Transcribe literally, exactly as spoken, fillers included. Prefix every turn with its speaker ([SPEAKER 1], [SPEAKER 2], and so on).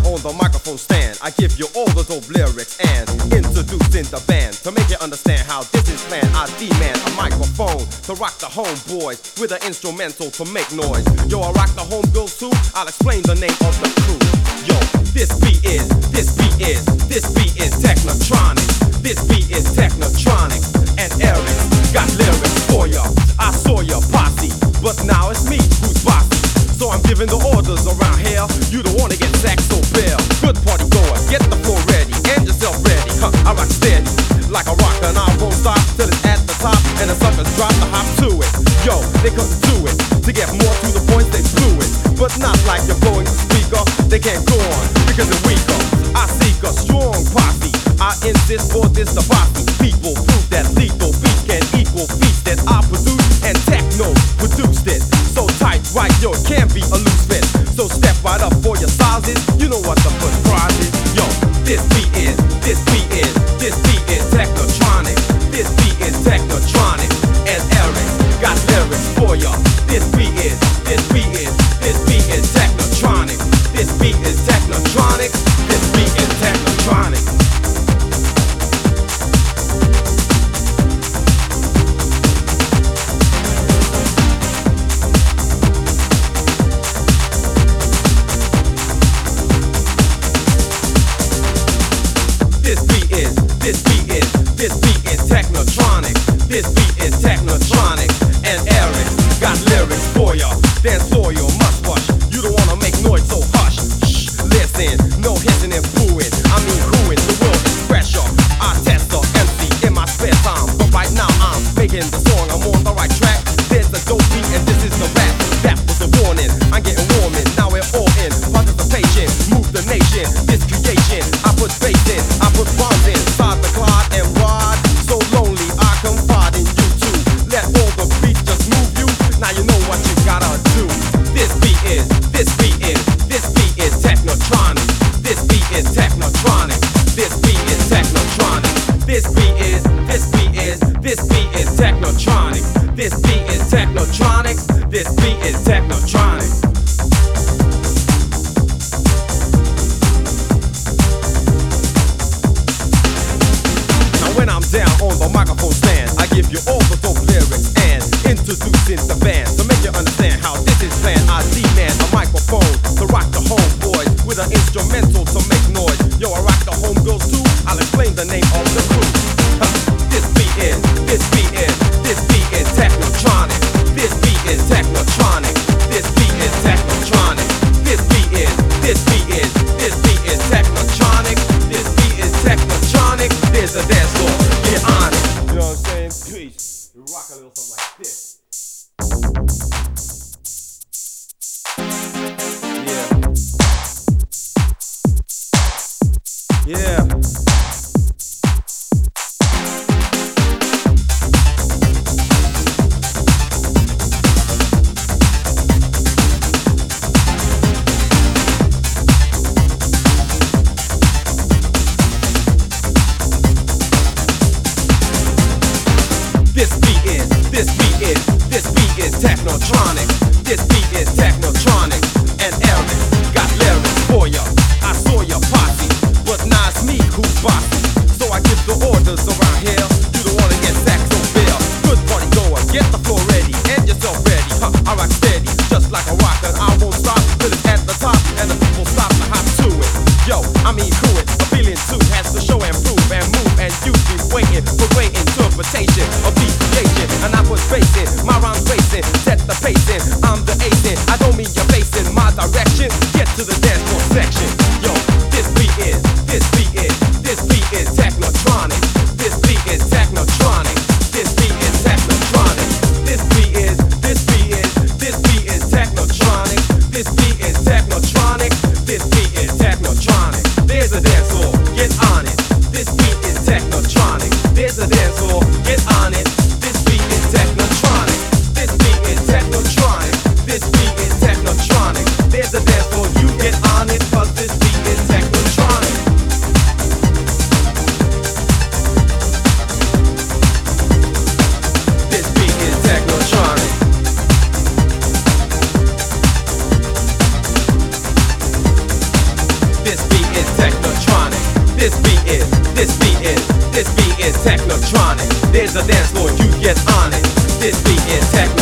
[SPEAKER 1] on the microphone stand, I give you all the dope lyrics and introducing the band. To make you understand how this is planned, I demand a microphone to rock the homeboys with an instrumental to make noise. Yo, I rock the homegirls too, I'll explain the name of the crew. Yo, this beat is, this beat is, this beat is Technotronic. This beat is Technotronic, and Eric got lyrics for ya. I saw your posse, but now it's me who's bossy. So I'm giving the orders around here. You don't wanna get sacked, so bail. Good party goer, get the floor ready and yourself ready. Huh, I rock steady like a rock, and I won't stop till it's at the top, and the suckers drop the hop to it. Yo, they couldn't do it. To get more to the point, they blew it, but not like you're blowing the speaker. They can't go on because they're weaker. I seek a strong posse. I insist for this the bossy people prove that lethal beat can equal beats that I produce, and techno produced it. So tight, right, yo, it can't be a loose fit. So step right up for your sizes. You know what the first prize is. Yo, this beat is, this beat is, this beat is Technotronic. This beat is Technotronic, and Eric got lyrics for ya. This beat is, this beat is, this beat is Technotronic. This beat is Technotronic. This beat is Technotronic. This beat is, this beat is, this beat is Technotronic. This beat is Technotronic, and Eric got lyrics for ya. Dance floor, you must rush. You don't wanna make noise, so hush. Shh, listen, no hissing and booing. I mean whoing, the world is pressure. I test the M C in my spare time, but right now I'm making the song. I'm on the right track. There's the dope beat, and this is the rap. That was the warning. I'm getting warming. Now we're all in participation. Move the nation. This creation. I put bass in. I put bombs in. Side the clod and ride. So lonely, I confide in you too. Let all the beats just move you. Now you know what you gotta do. This beat is, this beat is, this beat is Technotronic. This beat is Technotronic. This beat is Technotronic. This beat is, this beat is, this beat is Technotronic. This beat is Technotronic. This beat is Technotronic. When I'm down on the microphone stand, I give you all the dope lyrics and introducing the band. To make you understand how this is planned, I demand a microphone to rock the homeboys with an instrumental to make noise. Yo, I rock the homegirls too, I'll explain the name of the crew. Huh. This beat is, this beat is, this beat is Technotronic. This beat is Technotronic. This beat is Technotronic. This beat is, this beat is, this beat is Technotronic. This beat is Technotronic. There's a dance floor, get on it. You know what I'm saying? Peace. You rock a little something like this. Yeah. Yeah. This beat is, this beat is, this beat is Technotronic. This beat is Technotronic, and Eric got lyrics for ya. I saw your posse, but now it's me who's bossy. So I give the orders around here. You don't wanna get sacked, so bail. Good party goer, get the floor ready and yourself ready. Huh, I rock steady, just like a rock, and I won't stop till it's at the top, and the people stop to hop to it. Yo, I mean who it? A feeling too has to show and prove and move, and you be waiting for great interpretation of the creation. And I put bass in, my rhymes racing, set the pace in. I'm the ace in, I don't mean you're facing my direction. Get to the dance floor section. Yo, this beat is, this beat is, this beat is Technotronic. This beat is Technotronic. This beat is Technotronic. This beat is, this beat is, this beat is Technotronic. This beat is Technotronic. This beat is Technotronic. There's a dance floor, get on it. This beat is Technotronic. There's a dance floor, get on it. This beat is Technotronic. This beat is Technotronic. This beat is Technotronic. There's a dance floor, you get on it, cause this beat This beat is, this beat is, this beat is technotronic. There's a dance floor, you get on it. This beat is technotronic.